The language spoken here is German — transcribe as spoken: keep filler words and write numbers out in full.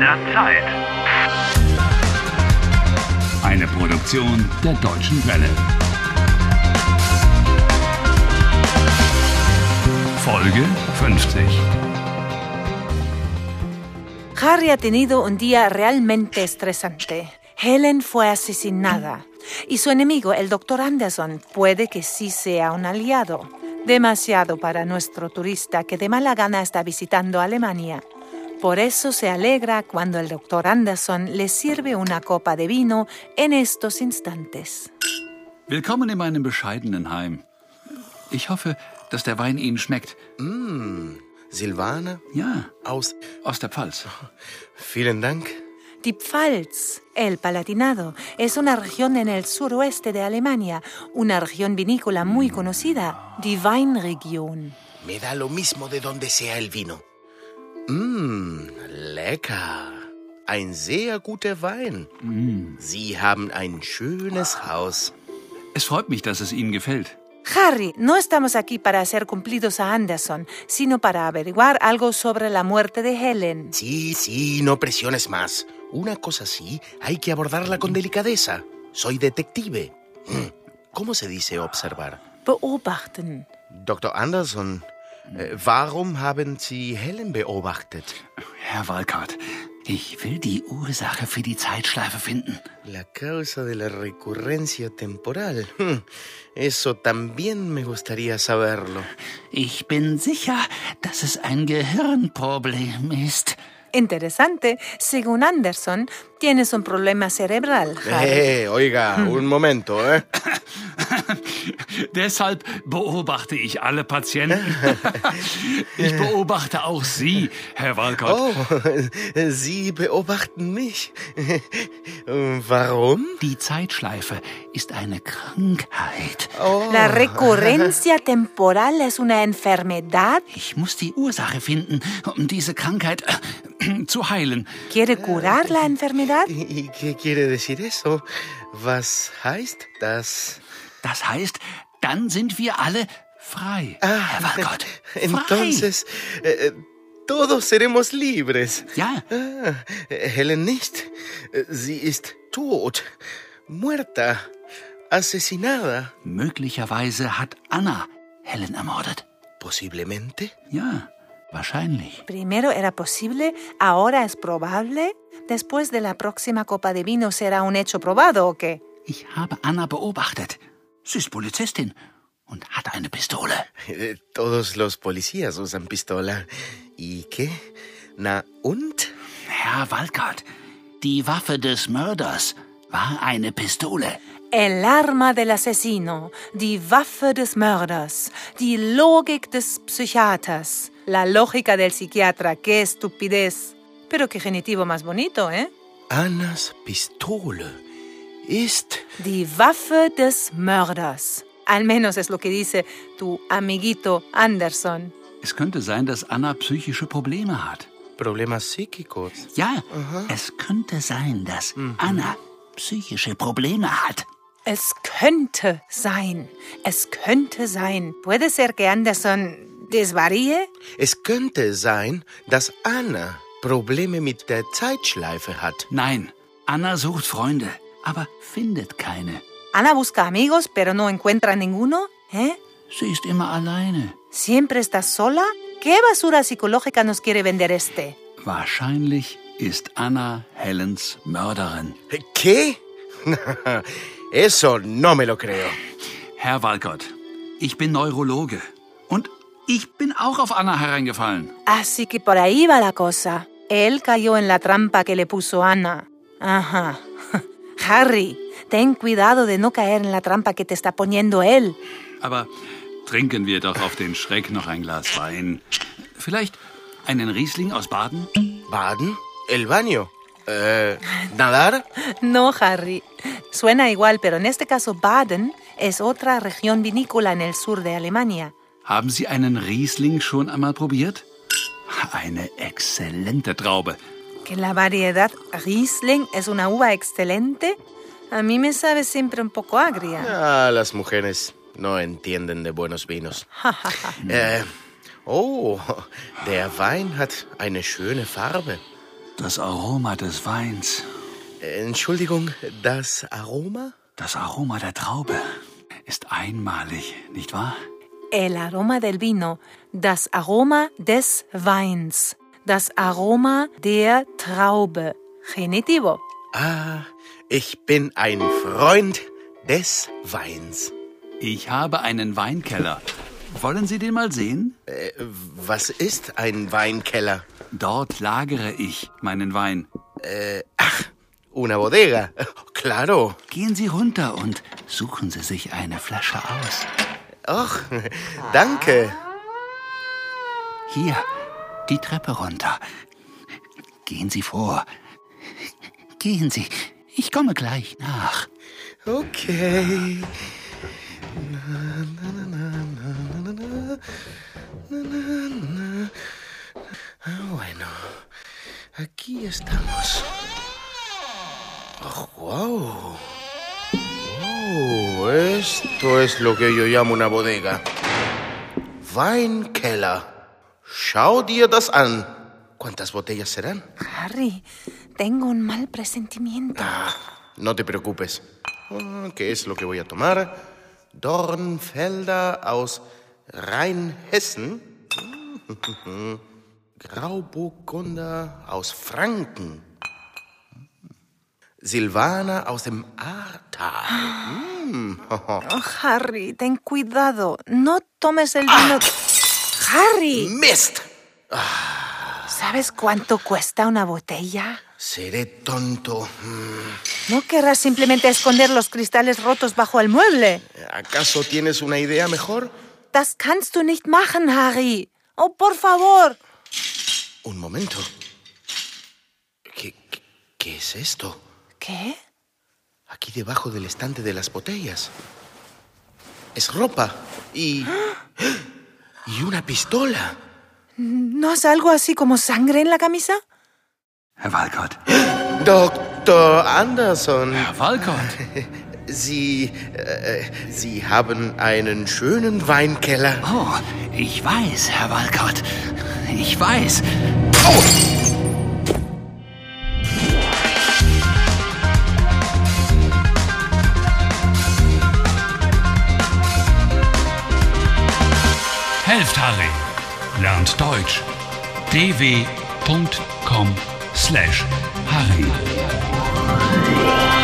der Zeit. Eine Produktion der Deutschen Welle. Folge fünfzig. Harry ha tenido un día realmente estresante. Helen fue asesinada. Y su enemigo, el doctor Anderson, puede que sí sea un aliado. Demasiado para nuestro turista que de mala gana está visitando Alemania. Por eso se alegra cuando el doctor Anderson le sirve una copa de vino en estos instantes. Willkommen in meinem bescheidenen Heim. Ich hoffe, dass der Wein Ihnen schmeckt. Mm, Silvana? Ja, Aus... aus der Pfalz. Vielen Dank. Die Pfalz, el Palatinado, es una región en el suroeste de Alemania, una región vinícola muy conocida, die Weinregion. Me da lo mismo de donde sea el vino. Mmm, lecker. Ein sehr guter Wein. Mm. Sie haben ein schönes Haus. Es freut mich, dass es Ihnen gefällt. Harry, no estamos aquí para hacer cumplidos a Anderson, sino para averiguar algo sobre la muerte de Helen. Sí, sí, no presiones más. Una cosa así hay que abordarla con delicadeza. Soy detective. ¿Cómo se dice observar? Beobachten. Doktor Anderson, äh, warum haben Sie Helen beobachtet? Herr Walcott, ich will die Ursache für die Zeitschleife finden. La causa de la recurrencia temporal. Hm, eso también me gustaría saberlo. Ich bin sicher, dass es ein Gehirnproblem ist. Interesante. Según Anderson, tienes un problema cerebral, Harry. Eh, oiga, un momento, ¿eh? Deshalb beobachte ich alle Patienten. Ich beobachte auch Sie, Herr Walcott. Oh, Sie beobachten mich. Warum? Die Zeitschleife ist eine Krankheit. Oh. La recurrencia temporal es una enfermedad. Ich muss die Ursache finden, um diese Krankheit äh, zu heilen. ¿Quiere curar la enfermedad? ¿Y qué quiere decir eso? Was heißt das? Das heißt, dann sind wir alle frei, Ah, Herr Walcott. Frei. Entonces, eh, todos seremos libres. Ja, Ah, Helen nicht. Sie ist tot, muerta, asesinada. möglicherweise hat Anna Helen ermordet. Posiblemente. Ja, wahrscheinlich. Primero era posible, ahora es probable. Después de la próxima copa de vino será un hecho probado, ¿o qué? Ich habe Anna beobachtet. Sie ist Polizistin und hat eine Pistole. Eh, Todos los policías usan pistola. ¿Y qué? Na, und? Herr Walcott, die Waffe des Mörders war eine Pistole. El arma del asesino, die Waffe des Mörders, die Logik des Psychiaters, la lógica del psiquiatra. ¡Qué estupidez! Pero qué genitivo más bonito, ¿eh? Annas Pistole ist... Die Waffe des Mörders. Al menos es lo que dice tu amiguito Anderson. Es könnte sein, dass Anna psychische Probleme hat. Problemas psíquicos. Ja, es könnte sein, dass Anna psychische Probleme hat. Es könnte sein. Es könnte sein. ¿Puede ser que Anderson desvaríe? Es könnte sein, dass Anna Probleme mit der Zeitschleife hat. Nein, Anna sucht Freunde, aber findet keine. Ana busca amigos, pero no encuentra ninguno. ¿Eh? Sie ist immer alleine. ¿Siempre está sola? ¿Qué basura psicológica nos quiere vender este? Wahrscheinlich ist Anna Helens Mörderin. ¿Qué? Eso no me lo creo. Herr Walcott, ich bin Neurologe und ich bin auch auf Anna hereingefallen. Así que por ahí va la cosa. Él cayó en la trampa que le puso Ana. Ajá. Harry, ten cuidado de no caer en la trampa que te está poniendo él. Aber trinken wir doch auf den Schreck noch ein Glas Wein. Vielleicht einen Riesling aus Baden? ¿Baden? ¿El baño? Eh, ¿Nadar? No, Harry. Suena igual, pero en este caso Baden es otra región vinícola en el sur de Alemania. Haben Sie einen Riesling schon einmal probiert? Eine exzellente Traube. ¿Que la variedad Riesling es una uva excelente? A mí me sabe siempre un poco agria. Ah, las mujeres no entienden de buenos vinos. äh, oh, der Wein hat eine schöne Farbe. Das Aroma des Weins. Entschuldigung, das Aroma? Das Aroma der Traube ist einmalig, nicht wahr? El aroma del vino, das Aroma des Weins, das Aroma der Traube. Genitivo. Ah, ich bin ein Freund des Weins. Ich habe einen Weinkeller. Wollen Sie den mal sehen? Äh, was ist ein Weinkeller? Dort lagere ich meinen Wein. Äh, ach, una bodega. Claro. Gehen Sie runter und suchen Sie sich eine Flasche aus. Ach, danke. Hier, die Treppe runter. Gehen Sie vor. Gehen Sie, ich komme gleich nach. Okay. Bueno, aquí estamos. Oh, wow. Oh, esto es lo que yo llamo una bodega. Weinkeller. Schau dir das an. ¿Cuántas botellas serán? Harry, tengo un mal presentimiento. Ah, no te preocupes. ¿Qué es lo que voy a tomar? Dornfelder aus Rheinhessen. Grauburgunder aus Franken. Silvaner aus dem Ahrtal. Mm. Oh, Harry, ten cuidado. No tomes el vino. Ah. Harry. ¡Mist! ¿Sabes cuánto cuesta una botella? Seré tonto. Mm. ¿No querrás simplemente esconder los cristales rotos bajo el mueble? ¿Acaso tienes una idea mejor? Das kannst du nicht machen, Harry. Oh, por favor. Un momento. ¿Qué, qué, qué es esto? ¿Qué? Aquí debajo del estante de las botellas. Es ropa y... y una pistola. ¿No es algo así como sangre en la camisa? Herr Walcott. Doktor Anderson. Herr Walcott. Sie, äh, Sie haben einen schönen Weinkeller. Oh, ich weiß, Herr Walcott. Ich weiß. Oh! Helft Harry. Lernt Deutsch. d w punkt com slash Harry.